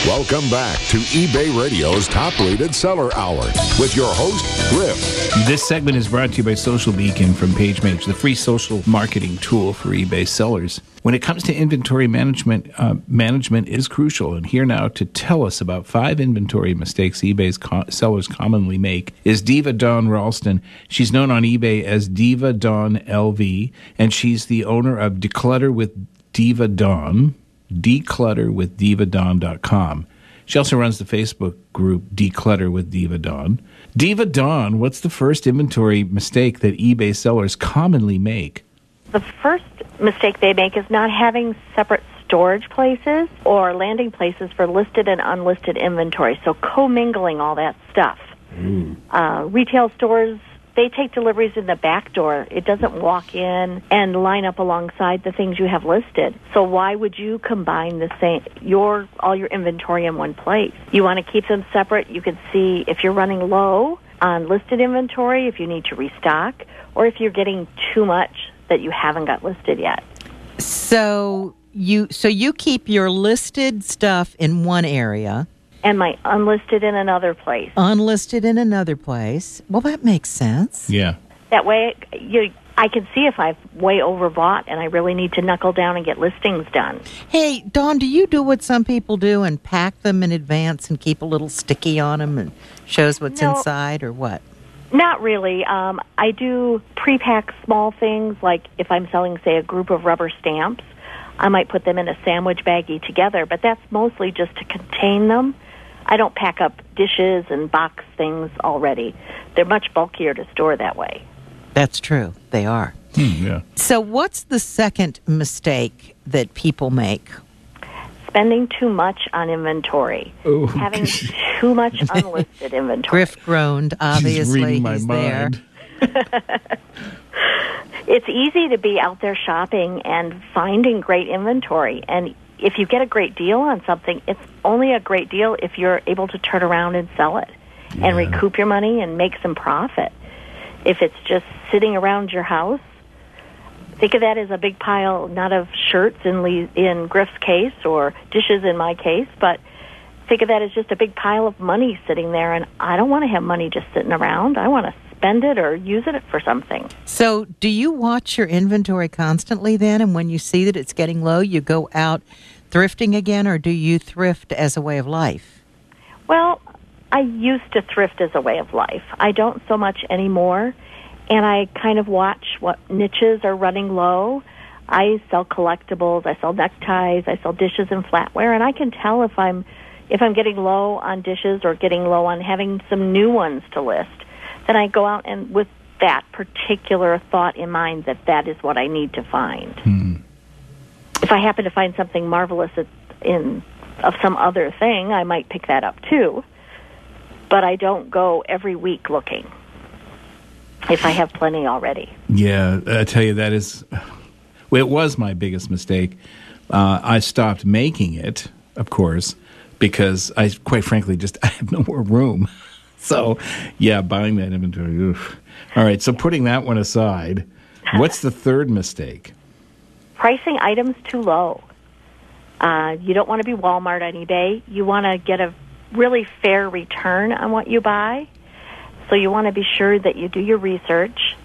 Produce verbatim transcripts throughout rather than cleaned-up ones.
Welcome back to eBay Radio's top-rated seller hour with your host, Griff. This segment is brought to you by Social Beacon from PageMage, the free social marketing tool for eBay sellers. When it comes to inventory management, uh, management is crucial. And here now to tell us about five inventory mistakes eBay's co- sellers commonly make is Diva Dawn Ralston. She's known on eBay as Diva Dawn L V, and she's the owner of Declutter with Diva Dawn. declutter with diva dawn dot com. She also runs the Facebook group Declutter with Diva Dawn. Diva Dawn, what's the first inventory mistake that eBay sellers commonly make? The first mistake they make is not having separate storage places or landing places for listed and unlisted inventory, so commingling all that stuff. Mm. Uh, retail stores, they take deliveries in the back door. It doesn't walk in and line up alongside the things you have listed. So why would you combine the same your all your inventory in one place? You want to keep them separate. You can see if you're running low on listed inventory, if you need to restock, or if you're getting too much that you haven't got listed yet. So you so you keep your listed stuff in one area. And my unlisted in another place. Unlisted in another place. Well, that makes sense. Yeah. That way, you, I can see if I've way overbought and I really need to knuckle down and get listings done. Hey, Dawn, do you do what some people do and pack them in advance and keep a little sticky on them and shows what's no, inside, or what? Not really. Um, I do pre-pack small things, like if I'm selling, say, a group of rubber stamps, I might put them in a sandwich baggie together, but that's mostly just to contain them. I don't pack up dishes and box things already. They're much bulkier to store that way. That's true. They are. Hmm, yeah. So what's the second mistake that people make? Spending too much on inventory. Oh. Having too much unlisted inventory. Griff groaned. Obviously, She's reading my he's mind. there. It's easy to be out there shopping and finding great inventory. And if you get a great deal on something, it's only a great deal if you're able to turn around and sell it yeah. and recoup your money and make some profit. If it's just sitting around your house, think of that as a big pile, not of shirts in Lee, in Griff's case or dishes in my case, but think of that as just a big pile of money sitting there. And I don't want to have money just sitting around. I want to spend it or use it for something. So do you watch your inventory constantly then? And when you see that it's getting low, you go out thrifting again, or do you thrift as a way of life? Well, I used to thrift as a way of life. I don't so much anymore, and I kind of watch what niches are running low. I sell collectibles, I sell neckties, I sell dishes and flatware, and I can tell if I'm if I'm getting low on dishes or getting low on having some new ones to list. Then I go out and with that particular thought in mind that that is what I need to find. Hmm. If I happen to find something marvelous in of some other thing, I might pick that up too. But I don't go every week looking if I have plenty already. Yeah, I tell you, that is... Well, it was my biggest mistake. Uh, I stopped making it, of course, because I, quite frankly, just I have no more room. So, yeah, buying that inventory. Oof. All right, so putting that one aside, what's the third mistake? Pricing items too low. Uh, you don't want to be Walmart on eBay. You want to get a really fair return on what you buy. So you want to be sure that you do your research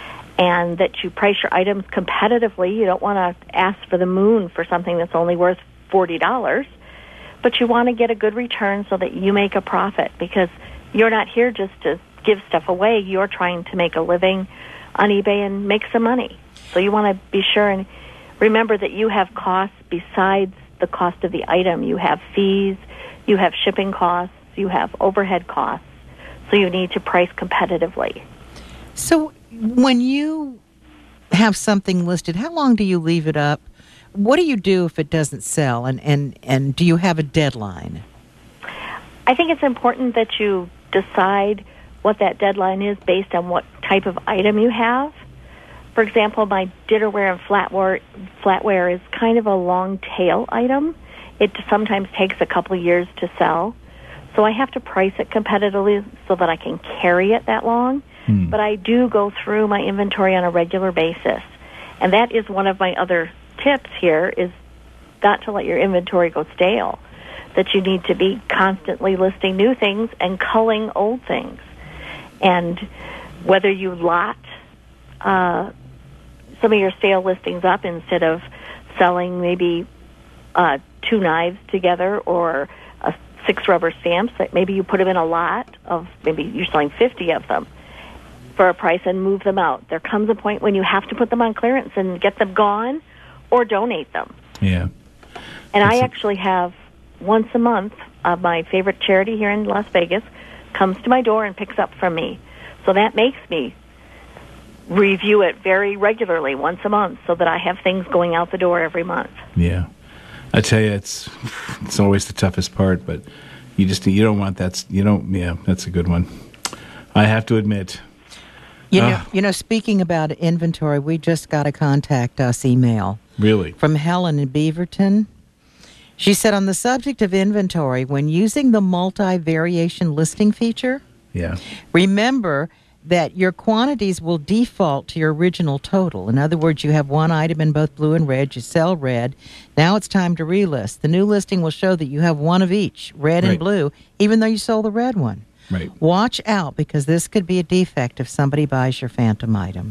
and that you price your items competitively. You don't want to ask for the moon for something that's only worth forty dollars. But you want to get a good return so that you make a profit, because you're not here just to give stuff away. You're trying to make a living on eBay and make some money. So you want to be sure and remember that you have costs besides the cost of the item. You have fees, you have shipping costs, you have overhead costs. So you need to price competitively. So when you have something listed, how long do you leave it up? What do you do if it doesn't sell? And, and, and do you have a deadline? I think it's important that you decide what that deadline is based on what type of item you have. For example, my dinnerware and flatware, flatware is kind of a long tail item. It sometimes takes a couple of years to sell. So I have to price it competitively so that I can carry it that long. Hmm. But I do go through my inventory on a regular basis. And that is one of my other tips here, is not to let your inventory go stale. that you need to be constantly listing new things and culling old things. And whether you lot uh, some of your sale listings up instead of selling maybe uh, two knives together or uh, six rubber stamps, that maybe you put them in a lot of, maybe you're selling fifty of them for a price and move them out. There comes a point when you have to put them on clearance and get them gone or donate them. Yeah. And That's I a- actually have once a month, uh, my favorite charity here in Las Vegas comes to my door and picks up from me. So that makes me review it very regularly, once a month, so that I have things going out the door every month. Yeah. I tell you, it's it's always the toughest part, but you just you don't want that. You don't. Yeah, that's a good one. I have to admit. You know, Ah. you know. Speaking about inventory, we just got a contact us email Really? from Helen in Beaverton. She said, on the subject of inventory, when using the multi-variation listing feature, Yeah. remember that your quantities will default to your original total. In other words, you have one item in both blue and red, you sell red. Now it's time to relist. The new listing will show that you have one of each, red Right. and blue, even though you sold the red one. Right. Watch out, because this could be a defect if somebody buys your phantom item.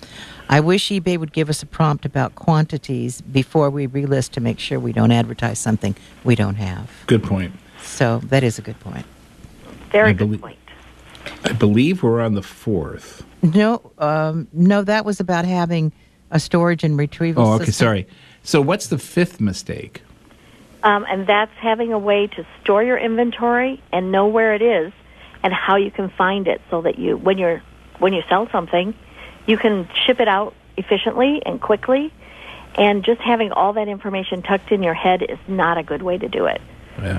I wish eBay would give us a prompt about quantities before we relist to make sure we don't advertise something we don't have. Good point. So that is a good point. Very I good believe- point. I believe we're on the fourth. No, um, no, that was about having a storage and retrieval Oh, okay. system. Sorry. So, what's the fifth mistake? Um, and that's having a way to store your inventory and know where it is and how you can find it, so that you, when you're when you sell something, you can ship it out efficiently and quickly. And just having all that information tucked in your head is not a good way to do it, Yeah.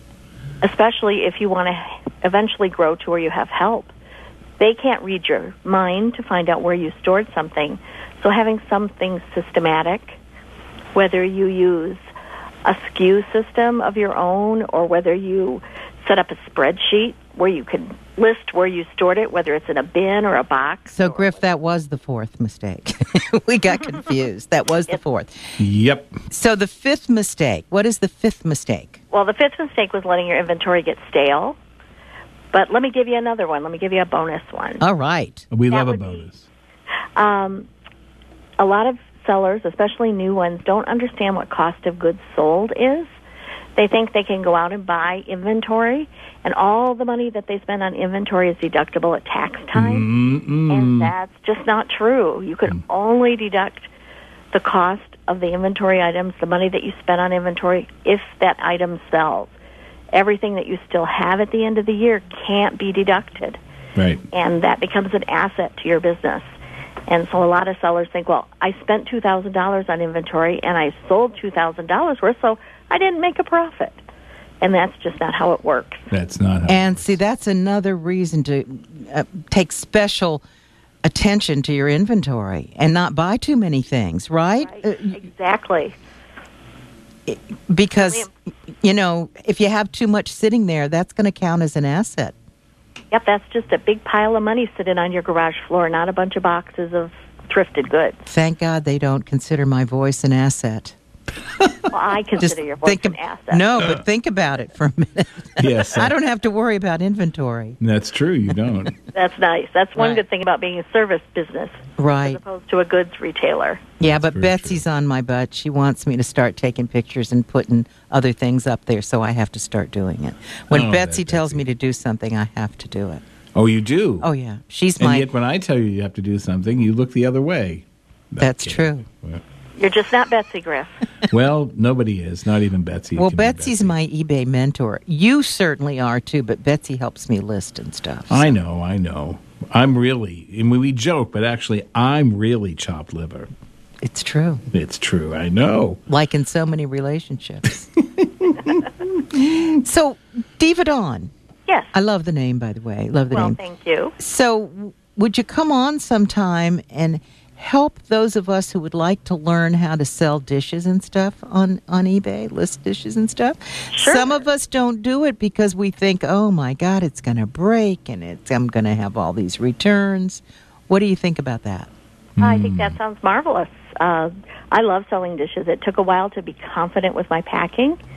especially if you want to eventually grow to where you have help. They can't read your mind to find out where you stored something. So having something systematic, whether you use a S K U system of your own or whether you set up a spreadsheet where you can list where you stored it, whether it's in a bin or a box. So, or- Griff, that was the fourth mistake. We got confused. That was the fourth. Yep. So the fifth mistake, what is the fifth mistake? Well, the fifth mistake was letting your inventory get stale. But let me give you another one. Let me give you a bonus one. All right. We That love a would be- bonus. Um, a lot of sellers, especially new ones, don't understand what cost of goods sold is. They think they can go out and buy inventory, and all the money that they spend on inventory is deductible at tax time. Mm-mm. And that's just not true. You can only deduct the cost of the inventory items, the money that you spent on inventory, if that item sells. Everything that you still have at the end of the year can't be deducted, Right. and that becomes an asset to your business. And so a lot of sellers think, well, I spent two thousand dollars on inventory and I sold two thousand dollars worth, so I didn't make a profit. And that's just not how it works. That's not how. And see, that's another reason to uh, take special attention to your inventory and not buy too many things, right? Right? Uh, y- Exactly. because, you know, if you have too much sitting there, that's going to count as an asset. Yep, that's just a big pile of money sitting on your garage floor, not a bunch of boxes of thrifted goods. Thank God they don't consider my voice an asset. Well, I Just consider your voice think an ab- asset. No, but think about it for a minute. Yes. I don't have to worry about inventory. That's true. You don't. That's nice. That's one Right. good thing about being a service business as Right. opposed to a goods retailer. Yeah, but very Betsy's on my butt. She wants me to start taking pictures and putting other things up there, so I have to start doing it. When Oh, Betsy that tells Betsy. me to do something, I have to do it. Oh, you do. Oh, yeah. She's And my... yet, when I tell you you have to do something, you look the other way. That's Okay. true. Well, You're just not Betsy Griff. well, nobody is. Not even Betsy. Well, can be Betsy's Betsy. my eBay mentor. You certainly are, too, but Betsy helps me list and stuff. I know. I know. I'm really. I mean, we joke, but actually, I'm really chopped liver. It's true. It's true. I know. Like in so many relationships. So, Diva Dawn. Yes. I love the name, by the way. Love the Well, name. thank you. So, w- would you come on sometime and help those of us who would like to learn how to sell dishes and stuff on, on eBay, list dishes and stuff? Sure. Some of us don't do it because we think, oh my God, it's going to break and it's, I'm going to have all these returns. What do you think about that? I think that sounds marvelous. Uh, I love selling dishes. It took a while to be confident with my packing,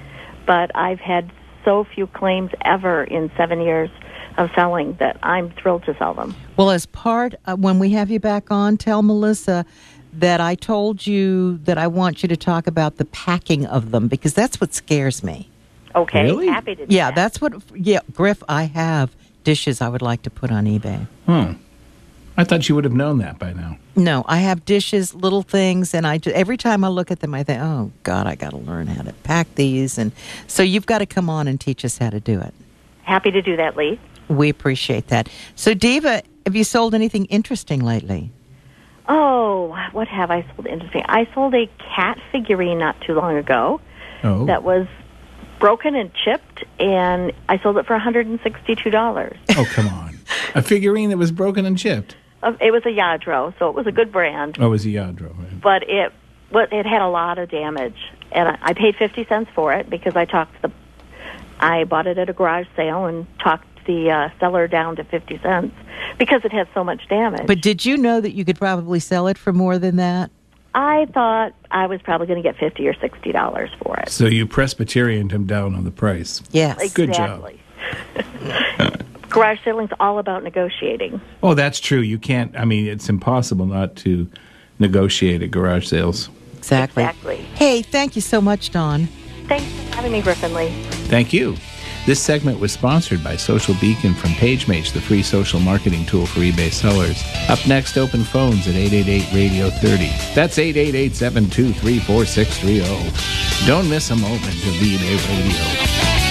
but I've had so few claims ever in seven years of selling that I'm thrilled to sell them. Well, as part, uh, when we have you back on, tell Melissa that I told you that I want you to talk about the packing of them, because that's what scares me. Okay, Really? happy to do Yeah, that. that's what, yeah, Griff, I have dishes I would like to put on eBay. Hmm. I thought you would have known that by now. No, I have dishes, little things, and I ju- every time I look at them, I think, oh, God, I got to learn how to pack these. And so you've got to come on and teach us how to do it. Happy to do that, Lee. We appreciate that. So, Diva, have you sold anything interesting lately? Oh, what have I sold interesting? I sold a cat figurine not too long ago Oh. that was broken and chipped, and I sold it for one hundred sixty-two dollars. Oh, come on. A figurine that was broken and chipped. Uh, It was a Yadro, so it was a good brand, Oh, it was a Yadro. Right? but it well, it had a lot of damage, and I, I paid fifty cents for it because I talked the I bought it at a garage sale and talked the uh, seller down to fifty cents because it had so much damage. But did you know that you could probably sell it for more than that? I thought I was probably going to get fifty or sixty dollars for it. So you Presbyterianed him down on the price. Yes. Good job. Exactly. Garage seling's all about negotiating. Oh, that's true. You can't, I mean, it's impossible not to negotiate at garage sales. Exactly. Exactly. Hey, thank you so much, Dawn. Thanks for having me, Griffin Lee. Thank you. This segment was sponsored by Social Beacon from PageMate, the free social marketing tool for eBay sellers. Up next, open phones at eight eight eight radio thirty. That's eight eight eight, seven two three, four six three zero. Don't miss a moment of eBay Radio.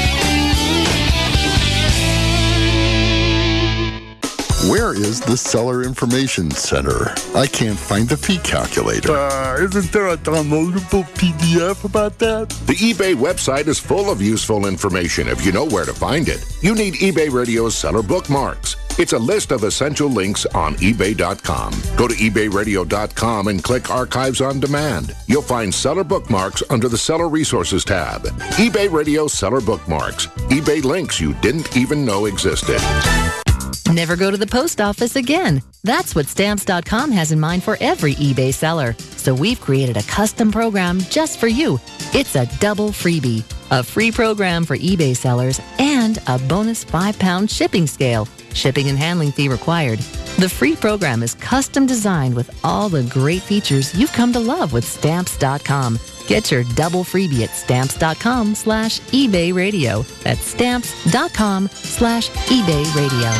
Where is the Seller Information Center? I can't find the fee calculator. Uh, isn't there a downloadable P D F about that? The eBay website is full of useful information if you know where to find it. You need eBay Radio's Seller Bookmarks. It's a list of essential links on ebay dot com. Go to ebay radio dot com and click Archives on Demand. You'll find Seller Bookmarks under the Seller Resources tab. eBay Radio Seller Bookmarks. eBay links you didn't even know existed. Never go to the post office again. That's what Stamps dot com has in mind for every eBay seller. So we've created a custom program just for you. It's a double freebie, a free program for eBay sellers and a bonus five pound shipping scale. Shipping and handling fee required. The free program is custom designed with all the great features you've come to love with Stamps dot com. Get your double freebie at Stamps dot com slash eBay radio. That's Stamps dot com slash eBay radio.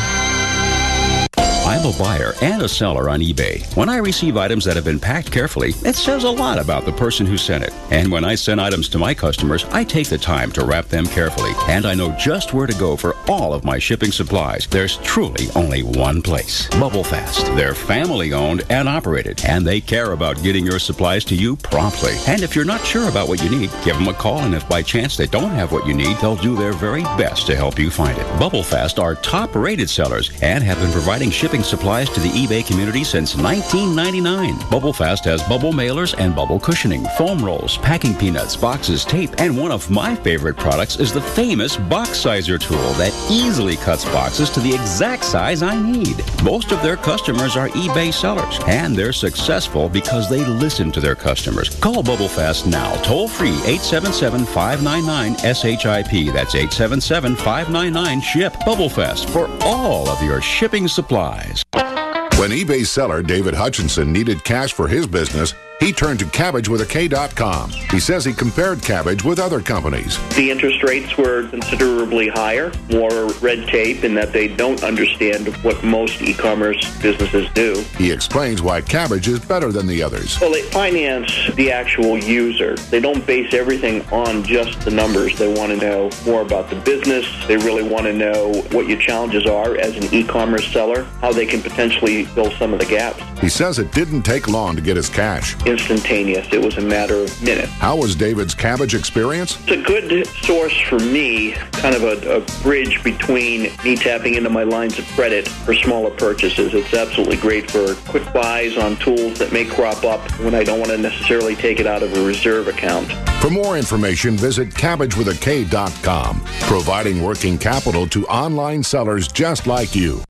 I'm a buyer and a seller on eBay. When I receive items that have been packed carefully, it says a lot about the person who sent it. And when I send items to my customers, I take the time to wrap them carefully. And I know just where to go for all of my shipping supplies. There's truly only one place. Bubble Fast. They're family owned and operated, and they care about getting your supplies to you promptly. And if you're not sure about what you need, give them a call, and if by chance they don't have what you need, they'll do their very best to help you find it. Bubble Fast are top-rated sellers and have been providing shipping supplies to the eBay community since nineteen ninety-nine. Bubble Fast has bubble mailers and bubble cushioning, foam rolls, packing peanuts, boxes, tape, and one of my favorite products is the famous box sizer tool that easily cuts boxes to the exact size I need. Most of their customers are eBay sellers, and they're successful because they listen to their customers. Call Bubble Fast now, toll free, eight seven seven, five nine nine, S H I P. That's eight seven seven, five nine nine, SHIP. Bubble Fast for all of your shipping supplies. When eBay seller David Hutchinson needed cash for his business, he turned to Cabbage with a K dot com. He says he compared Cabbage with other companies. The interest rates were considerably higher, more red tape in that they don't understand what most e-commerce businesses do. He explains why Cabbage is better than the others. Well, they finance the actual user. They don't base everything on just the numbers. They want to know more about the business. They really want to know what your challenges are as an e-commerce seller, how they can potentially fill some of the gaps. He says it didn't take long to get his cash. Instantaneous. It was a matter of minutes. How was David's Cabbage experience? It's a good source for me, kind of a, a bridge between me tapping into my lines of credit for smaller purchases. It's absolutely great for quick buys on tools that may crop up when I don't want to necessarily take it out of a reserve account. For more information, visit Cabbage with a K dot com, providing working capital to online sellers just like you.